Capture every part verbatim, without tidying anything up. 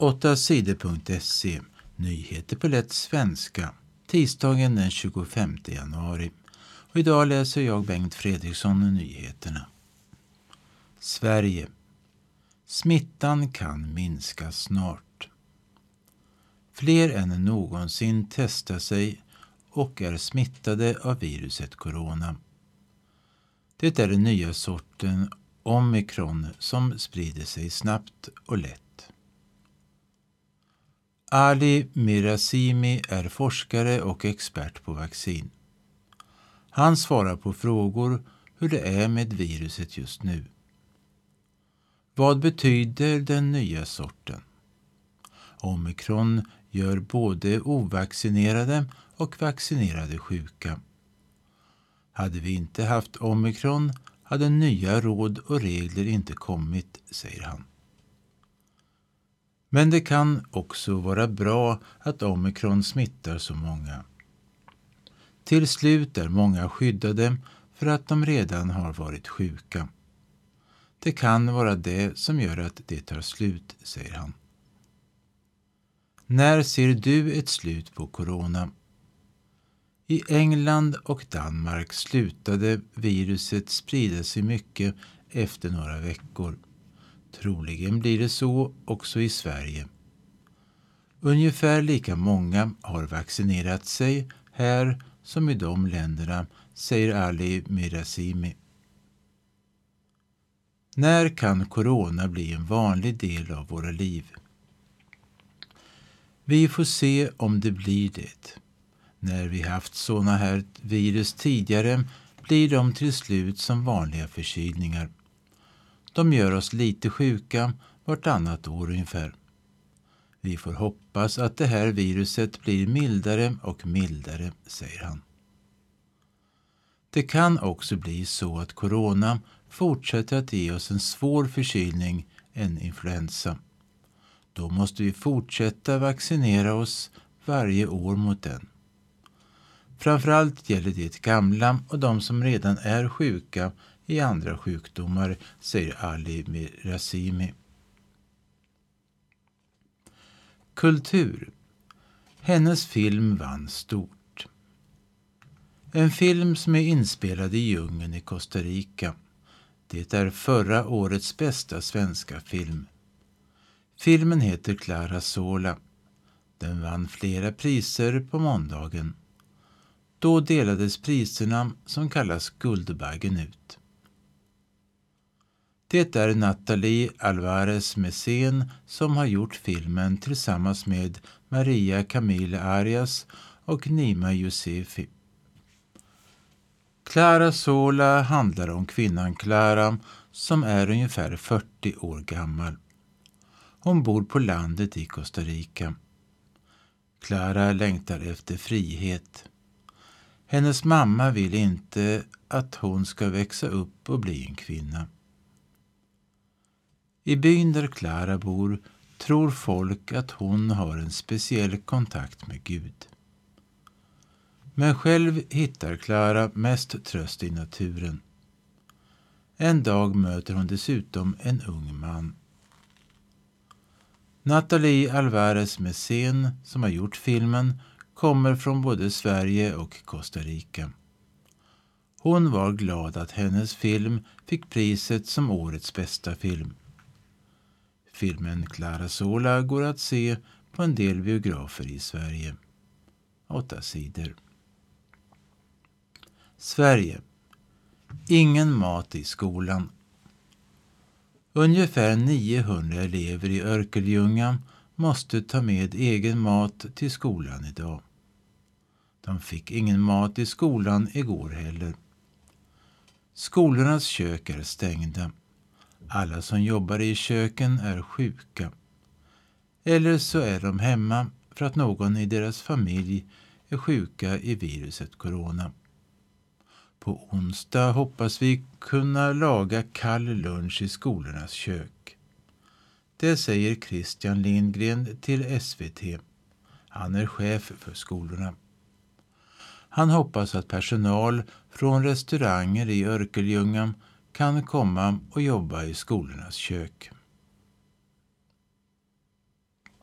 åtta sidor punkt se. Nyheter på lätt svenska. Tisdagen den tjugofemte januari. Och idag läser jag Bengt Fredriksson nyheterna. Sverige. Smittan kan minska snart. Fler än någonsin testar sig och är smittade av viruset corona. Det är den nya sorten omikron som sprider sig snabbt och lätt. Ali Mirazimi är forskare och expert på vaccin. Han svarar på frågor hur det är med viruset just nu. Vad betyder den nya sorten? Omikron gör både ovaccinerade och vaccinerade sjuka. Hade vi inte haft omikron hade nya råd och regler inte kommit, säger han. Men det kan också vara bra att omikron smittar så många. Till slut är många skyddade för att de redan har varit sjuka. Det kan vara det som gör att det tar slut, säger han. När ser du ett slut på corona? I England och Danmark slutade viruset sprida sig mycket efter några veckor. Troligen blir det så också i Sverige. Ungefär lika många har vaccinerat sig här som i de länderna, säger Ali Mirazimi. När kan corona bli en vanlig del av våra liv? Vi får se om det blir det. När vi haft sådana här virus tidigare blir de till slut som vanliga förkylningar. De gör oss lite sjuka vartannat år ungefär. Vi får hoppas att det här viruset blir mildare och mildare, säger han. Det kan också bli så att corona fortsätter att ge oss en svår förkylning, en influensa. Då måste vi fortsätta vaccinera oss varje år mot den. Framförallt gäller det gamla och de som redan är sjuka i andra sjukdomar, säger Ali Mirazimi. Kultur. Hennes film vann stort. En film som är inspelad i djungeln i Costa Rica. Det är förra årets bästa svenska film. Filmen heter Clara Sola. Den vann flera priser på måndagen. Då delades priserna som kallas Guldbaggen ut. Det är Nathalie Alvarez Messén som har gjort filmen tillsammans med Maria Camila Arias och Nima Josefi. Clara Sola handlar om kvinnan Clara som är ungefär fyrtio år gammal. Hon bor på landet i Costa Rica. Clara längtar efter frihet. Hennes mamma vill inte att hon ska växa upp och bli en kvinna. I byn där Clara bor tror folk att hon har en speciell kontakt med Gud. Men själv hittar Clara mest tröst i naturen. En dag möter hon dessutom en ung man. Nathalie Alvarez Messén, som har gjort filmen, kommer från både Sverige och Costa Rica. Hon var glad att hennes film fick priset som årets bästa film. Filmen Clara Sola går att se på en del biografer i Sverige. Åtta sidor. Sverige. Ingen mat i skolan. Ungefär niohundra elever i Örkelljunga måste ta med egen mat till skolan idag. De fick ingen mat i skolan igår heller. Skolornas kök är stängda. Alla som jobbar i köken är sjuka. Eller så är de hemma för att någon i deras familj är sjuka i viruset corona. På onsdag hoppas vi kunna laga kall lunch i skolornas kök. Det säger Christian Lindgren till S V T. Han är chef för skolorna. Han hoppas att personal från restauranger i Örkelljunga kan komma och jobba i skolornas kök.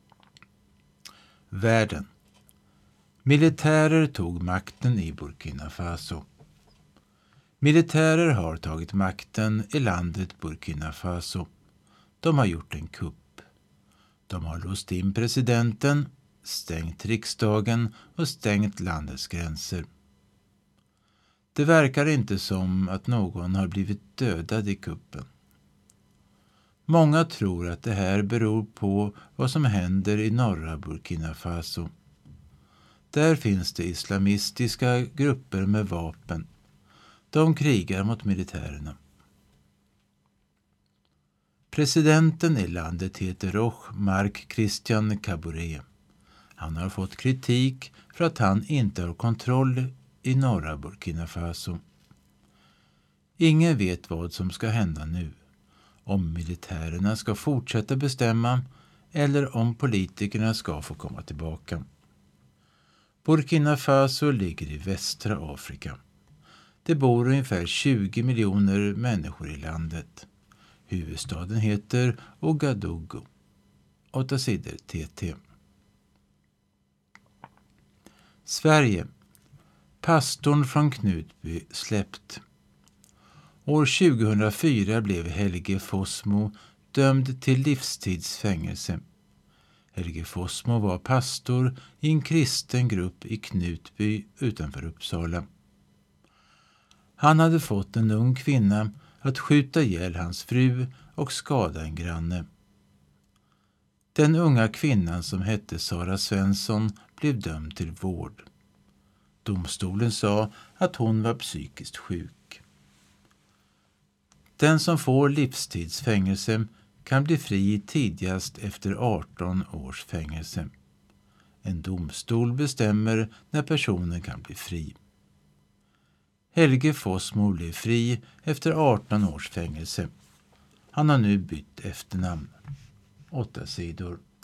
Världen. Militärer tog makten i Burkina Faso. Militärer har tagit makten i landet Burkina Faso. De har gjort en kupp. De har låst in presidenten, stängt riksdagen och stängt landets gränser. Det verkar inte som att någon har blivit dödad i kuppen. Många tror att det här beror på vad som händer i norra Burkina Faso. Där finns det islamistiska grupper med vapen. De krigar mot militärerna. Presidenten i landet heter Roch Marc Christian Kaboré. Han har fått kritik för att han inte har kontroll i norra Burkina Faso. Ingen vet vad som ska hända nu. Om militärerna ska fortsätta bestämma eller om politikerna ska få komma tillbaka. Burkina Faso ligger i västra Afrika. Det bor ungefär tjugo miljoner människor i landet. Huvudstaden heter Ouagadougou. Åtta sidor T T. Sverige. Pastorn från Knutby släppt. År tjugohundrafyra blev Helge Fossmo dömd till livstidsfängelse. Helge Fossmo var pastor i en kristen grupp i Knutby utanför Uppsala. Han hade fått en ung kvinna att skjuta ihjäl hans fru och skada en granne. Den unga kvinnan som hette Sara Svensson blev dömd till vård. Domstolen sa att hon var psykiskt sjuk. Den som får livstidsfängelse kan bli fri tidigast efter arton års fängelse. En domstol bestämmer när personen kan bli fri. Helge Fossmo blev fri efter arton års fängelse. Han har nu bytt efternamn. Åtta sidor